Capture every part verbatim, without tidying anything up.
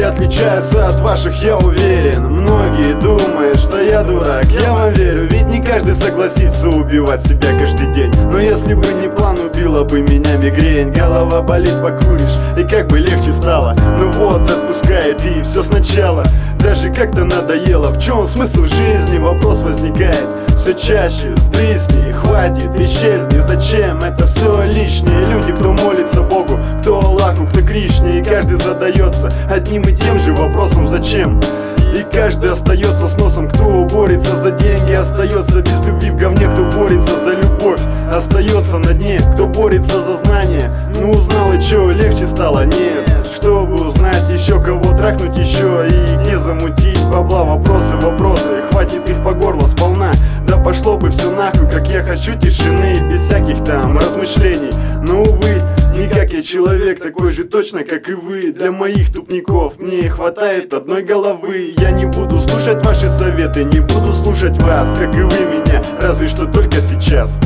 отличаются от ваших, я уверен. Многие думают, что я дурак, я вам верю. Ведь не каждый согласится убивать себя каждый день. Но если бы не план, убила бы меня мигрень. Голова болит, покуришь, и как бы легче стало. Ну вот, отпускает, и все сначала. Даже как-то надоело, в чем смысл жизни? Вопрос возникает все чаще. Сдрисни, хватит, исчезни. Зачем это все лишнее? Люди, кто молится Богу, кто Аллаху, кто Кришне. И каждый задается одним и тем же вопросом: зачем? И каждый остается с носом, кто борется за деньги. Остается без любви в говне, кто борется за любовь. Остается на дне, кто борется за знания. Ну узнал и чё, легче стало? Нет. Чтобы узнать еще, кого трахнуть еще и где замутить бабла. Вопросы, вопросы, хватит их по горло сполна. Да пошло бы все нахуй, как я хочу тишины, без всяких там размышлений. Но увы, не как я человек, такой же точно, как и вы. Для моих тупников мне хватает одной головы. Я не буду слушать ваши советы, не буду слушать вас, как и вы меня, разве что только сейчас.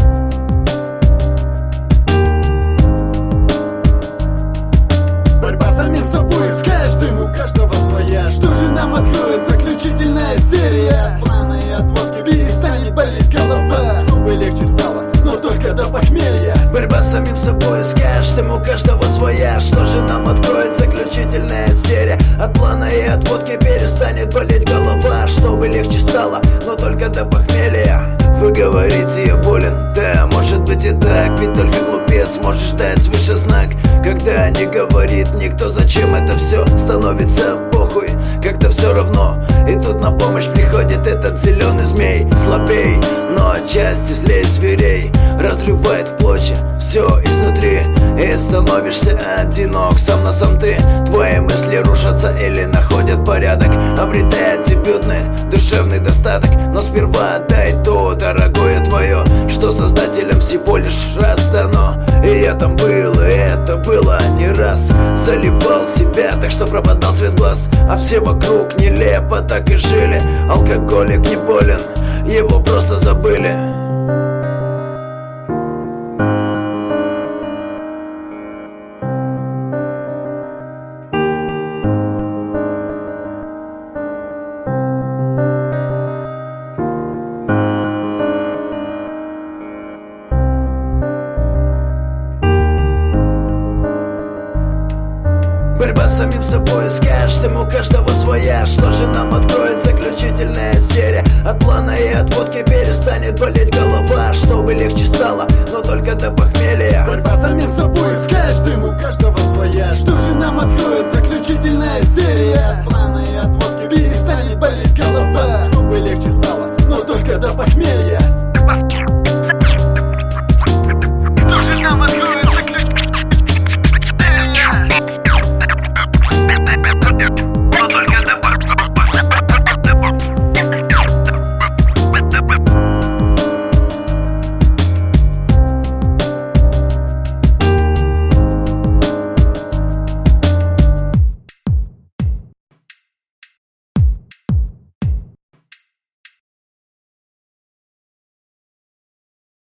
Борьба с самим собой, с каждым, у каждого своя. Что же нам откроет заключительная серия? Планы и отводки, перестанет болеть голова. Чтобы легче стало, но только до похмелья. Борьба с самим собой, с каждым, у каждого своя. Что же нам откроет заключительная серия? От плана и отводки перестанет болеть голова. Чтобы легче стало, но только до похмелья. Вы говорите, я болен, да, может быть и так. Ведь только глупец может ждать свыше знак. Когда не говорит никто, зачем это все, становится похуй, как-то все равно. И тут на помощь приходит этот зеленый змей. Слабей, но отчасти злей зверей. Разрывает в клочья все изнутри. И становишься одинок, сам на сам ты. Твои мысли рушатся или находят порядок. Обретает дебютный душевный достаток. Но сперва отдай то дорогое твое, что создателям всего лишь раз дано. И я там был, и это было не раз. Заливал себя так, что пропадал цвет глаз. А все вокруг нелепо так и жили. Алкоголик не болен, его просто забыли. Борьба с самим собой, с каждым, у каждого своя. Что же нам откроет заключительная серия? От плана и отводки перестанет болеть голова. Чтобы легче стало, но только до похмелья. Борьба с самим собой, с каждым, у каждого своя. Что же нам откроет заключительная серия? От плана и отводки перестанет болеть голова. Чтобы легче стало, но только до похмелья.